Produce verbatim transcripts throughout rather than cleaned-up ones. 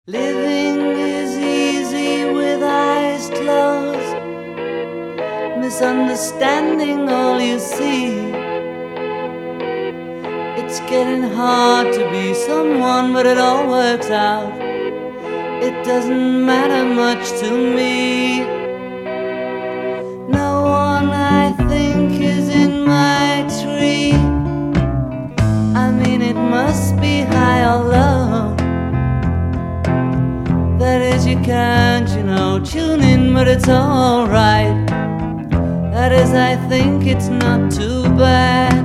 Living is easy with eyes closed, misunderstanding all you see. It's getting hard to be someone, but it all works out. It doesn't matter much to me. No one, I think, is in my tree. I mean, it must be high or low. That is, you can't, you know, tune in, but it's alright. That is, I think it's not too bad.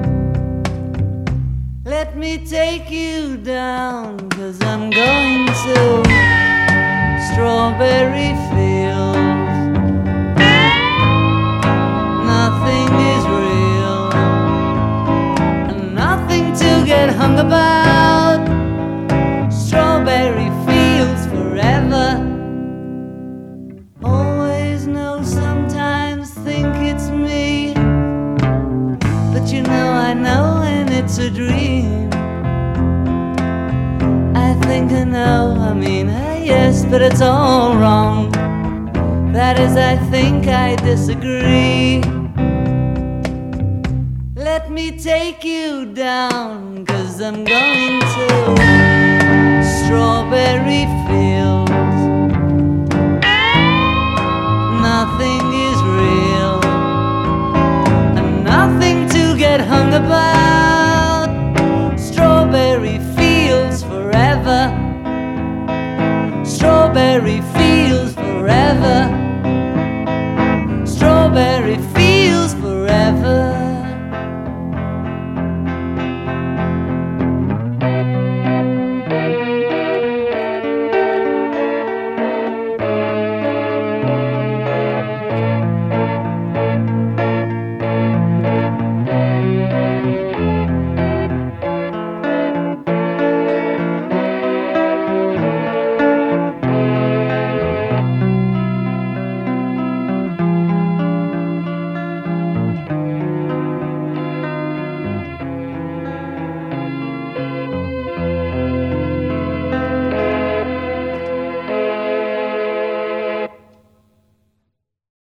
Let me take you down, 'cause I'm going to strawberry fields. Nothing is real, and nothing to get hung about. Strawberry fields forever. Always know, sometimes think it's me, but you know I know when it's a dream. I think I know, I mean, uh, yes, but it's all wrong. That is, I think I disagree. Let me take you down, 'cause I'm going to strawberry fields. Nothing is real, and nothing to get hung about. Strawberry fields forever. Strawberry fields.